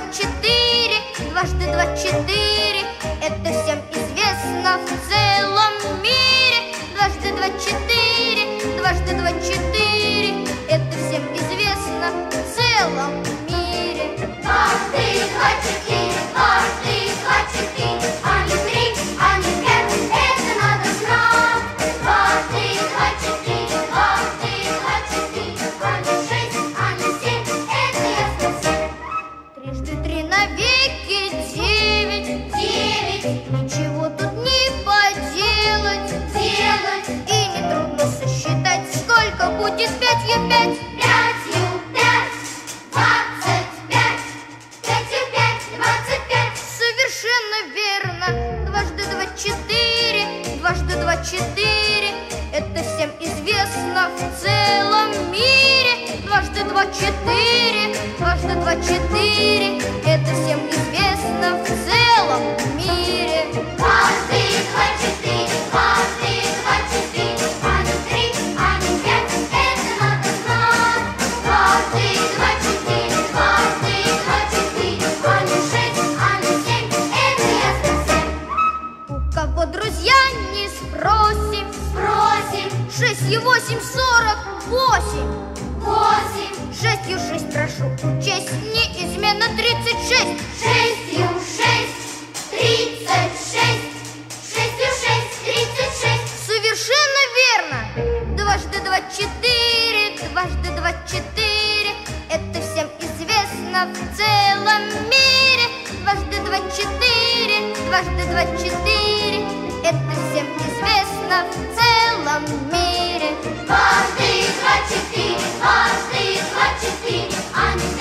четыре, дважды два четыре. Это всем известно в целом мире. Дважды два четыре, дважды два четыре. Это всем известно в целом мире. Дважды два четыре, дважды два четыре. А не три, а не пять, это надо знать. Дважды два четыре, дважды два четыре. А не шесть, а не семь, это ясно всем. Трижды три навеки девять, девять. Ничего тут не поделать, делать. И нетрудно сосчитать, сколько будет пятью пять. Пятью пять, 25. Пятью пять, 25. Совершенно верно. Дважды два четыре, дважды два четыре. Это всем известно в целом мире. Дважды два четыре, дважды два четыре. Это всем известно в целом мире. Дважды два четыре, дважды два четыре. А не три, а не пять, это надо знать. Дважды два четыре, дважды два четыре. А не шесть, а не семь, это ясно всем. У кого друзья не спросим, спросим. 6 и 8, 48. 8. 6 6 прошу учесть, неизменно 36. 6 6, 36. 6 6, 36. Совершенно верно. Дважды два четыре, дважды два четыре. Это всем известно в целом мире. Дважды два четыре, дважды два четыре. Это всем известно в целом мире. Дважды два четыре, дважды два четыре. А не